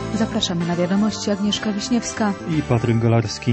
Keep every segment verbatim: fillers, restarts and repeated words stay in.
Zapraszamy na wiadomości. Agnieszka Wiśniewska i Patryk Golarski.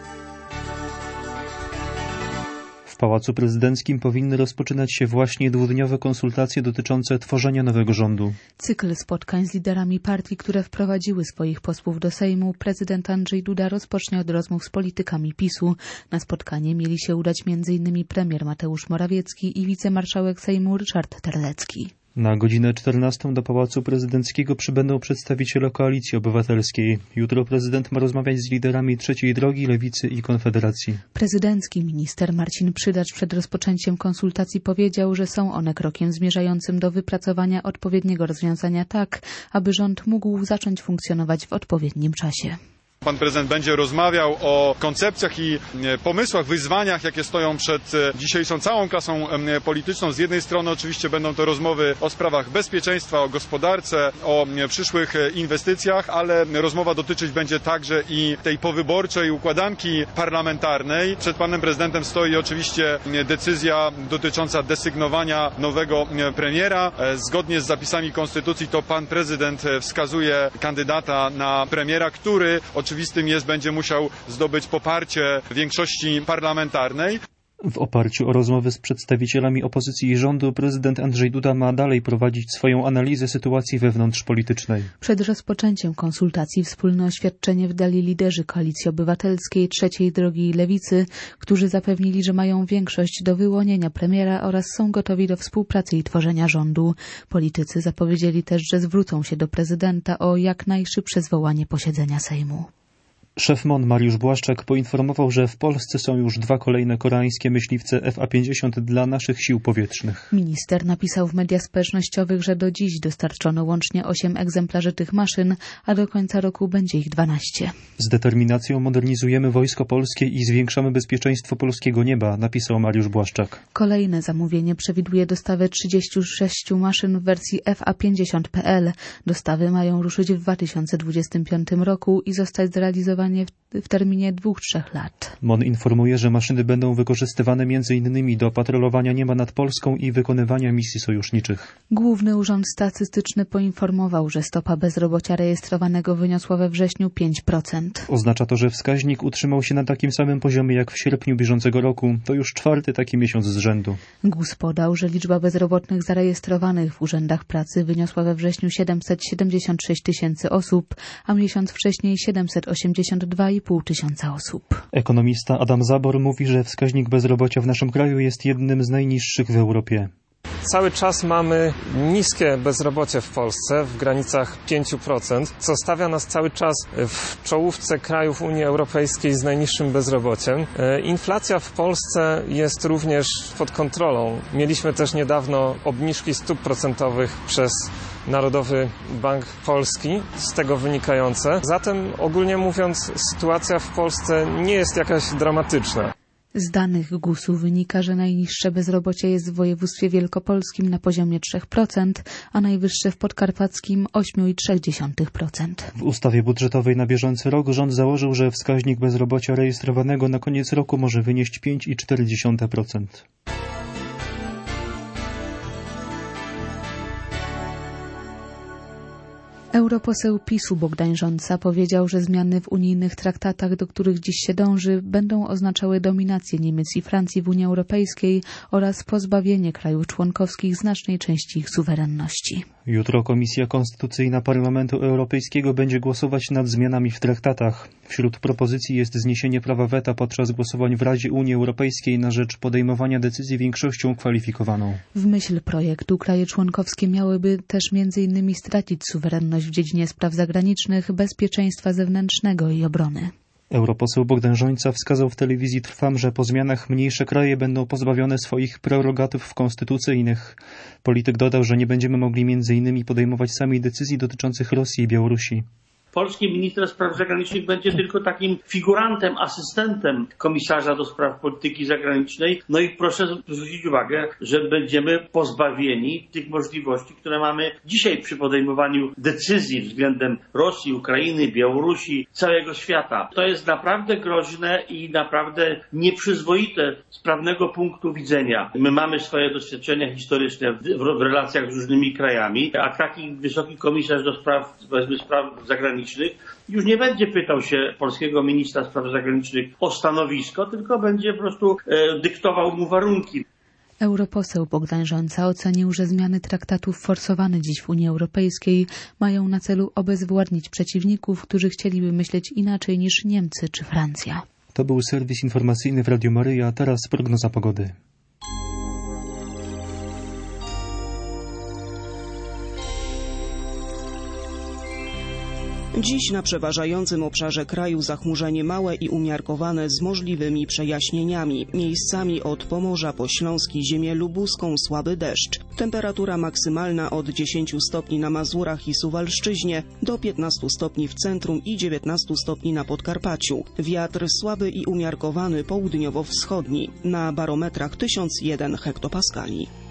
W Pałacu Prezydenckim powinny rozpoczynać się właśnie dwudniowe konsultacje dotyczące tworzenia nowego rządu. Cykl spotkań z liderami partii, które wprowadziły swoich posłów do Sejmu, prezydent Andrzej Duda rozpocznie od rozmów z politykami PiSu. Na spotkanie mieli się udać między innymi premier Mateusz Morawiecki i wicemarszałek Sejmu Ryszard Terlecki. Na godzinę czternastą do Pałacu Prezydenckiego przybędą przedstawiciele Koalicji Obywatelskiej. Jutro prezydent ma rozmawiać z liderami Trzeciej Drogi, Lewicy i Konfederacji. Prezydencki minister Marcin Przydacz przed rozpoczęciem konsultacji powiedział, że są one krokiem zmierzającym do wypracowania odpowiedniego rozwiązania tak, aby rząd mógł zacząć funkcjonować w odpowiednim czasie. Pan prezydent będzie rozmawiał o koncepcjach i pomysłach, wyzwaniach, jakie stoją przed dzisiejszą całą klasą polityczną. Z jednej strony oczywiście będą to rozmowy o sprawach bezpieczeństwa, o gospodarce, o przyszłych inwestycjach, ale rozmowa dotyczyć będzie także i tej powyborczej układanki parlamentarnej. Przed panem prezydentem stoi oczywiście decyzja dotycząca desygnowania nowego premiera. Zgodnie z zapisami konstytucji to pan prezydent wskazuje kandydata na premiera, który oczywistym jest, będzie musiał zdobyć poparcie większości parlamentarnej. W oparciu o rozmowy z przedstawicielami opozycji i rządu prezydent Andrzej Duda ma dalej prowadzić swoją analizę sytuacji wewnątrzpolitycznej. Przed rozpoczęciem konsultacji wspólne oświadczenie wydali liderzy Koalicji Obywatelskiej, Trzeciej Drogi i Lewicy, którzy zapewnili, że mają większość do wyłonienia premiera oraz są gotowi do współpracy i tworzenia rządu. Politycy zapowiedzieli też, że zwrócą się do prezydenta o jak najszybsze zwołanie posiedzenia Sejmu. Szef M O N Mariusz Błaszczak poinformował, że w Polsce są już dwa kolejne koreańskie myśliwce F A pięćdziesiąt dla naszych sił powietrznych. Minister napisał w mediach społecznościowych, że do dziś dostarczono łącznie osiem egzemplarzy tych maszyn, a do końca roku będzie ich dwanaście. Z determinacją modernizujemy Wojsko Polskie i zwiększamy bezpieczeństwo polskiego nieba, napisał Mariusz Błaszczak. Kolejne zamówienie przewiduje dostawę trzydziestu sześciu maszyn w wersji F A pięćdziesiąt kropka P L. Dostawy mają ruszyć w dwa tysiące dwudziestym piątym roku i zostać zrealizowane w, w terminie dwóch, trzech lat. M O N informuje, że maszyny będą wykorzystywane m.in. do patrolowania nieba nad Polską i wykonywania misji sojuszniczych. Główny Urząd Statystyczny poinformował, że stopa bezrobocia rejestrowanego wyniosła we wrześniu pięć procent. Oznacza to, że wskaźnik utrzymał się na takim samym poziomie jak w sierpniu bieżącego roku. To już czwarty taki miesiąc z rzędu. G U S podał, że liczba bezrobotnych zarejestrowanych w urzędach pracy wyniosła we wrześniu siedemset siedemdziesiąt sześć tysięcy osób, a miesiąc wcześniej siedemset osiemdziesiąt dwa i pół tysiąca osób. Ekonomista Adam Zabor mówi, że wskaźnik bezrobocia w naszym kraju jest jednym z najniższych w Europie. Cały czas mamy niskie bezrobocie w Polsce w granicach pięć procent, co stawia nas cały czas w czołówce krajów Unii Europejskiej z najniższym bezrobociem. Inflacja w Polsce jest również pod kontrolą. Mieliśmy też niedawno obniżki stóp procentowych przez Narodowy Bank Polski, z tego wynikające. Zatem ogólnie mówiąc, sytuacja w Polsce nie jest jakaś dramatyczna. Z danych G U S-u wynika, że najniższe bezrobocie jest w województwie wielkopolskim na poziomie trzy procent, a najwyższe w podkarpackim osiem przecinek trzy procent. W ustawie budżetowej na bieżący rok rząd założył, że wskaźnik bezrobocia rejestrowanego na koniec roku może wynieść pięć przecinek cztery procent. Europoseł PiSu Bogdan Rzońca powiedział, że zmiany w unijnych traktatach, do których dziś się dąży, będą oznaczały dominację Niemiec i Francji w Unii Europejskiej oraz pozbawienie krajów członkowskich znacznej części ich suwerenności. Jutro Komisja Konstytucyjna Parlamentu Europejskiego będzie głosować nad zmianami w traktatach. Wśród propozycji jest zniesienie prawa weta podczas głosowań w Radzie Unii Europejskiej na rzecz podejmowania decyzji większością kwalifikowaną. W myśl projektu kraje członkowskie miałyby też między innymi stracić suwerenność w dziedzinie spraw zagranicznych, bezpieczeństwa zewnętrznego i obrony. Europoseł Bogdan Rzońca wskazał w telewizji Trwam, że po zmianach mniejsze kraje będą pozbawione swoich prerogatyw konstytucyjnych. Polityk dodał, że nie będziemy mogli między innymi podejmować sami decyzji dotyczących Rosji i Białorusi. Polski minister spraw zagranicznych będzie tylko takim figurantem, asystentem komisarza do spraw polityki zagranicznej. No i proszę zwrócić uwagę, że będziemy pozbawieni tych możliwości, które mamy dzisiaj przy podejmowaniu decyzji względem Rosji, Ukrainy, Białorusi, całego świata. To jest naprawdę groźne i naprawdę nieprzyzwoite z prawnego punktu widzenia. My mamy swoje doświadczenia historyczne w, w relacjach z różnymi krajami, a taki wysoki komisarz do spraw, powiedzmy, spraw zagranicznych zagranicznych już nie będzie pytał się polskiego ministra spraw zagranicznych o stanowisko, tylko będzie po prostu e, dyktował mu warunki. Europoseł Bogdan Rzońca ocenił, że zmiany traktatów forsowane dziś w Unii Europejskiej mają na celu obezwładnić przeciwników, którzy chcieliby myśleć inaczej niż Niemcy czy Francja. To był serwis informacyjny w Radiu Maryja, a teraz prognoza pogody. Dziś na przeważającym obszarze kraju zachmurzenie małe i umiarkowane z możliwymi przejaśnieniami. Miejscami od Pomorza po Śląski, ziemię lubuską słaby deszcz. Temperatura maksymalna od dziesięciu stopni na Mazurach i Suwalszczyźnie do piętnastu stopni w centrum i dziewiętnastu stopni na Podkarpaciu. Wiatr słaby i umiarkowany południowo-wschodni. Na barometrach tysiąc jeden hektopaskali.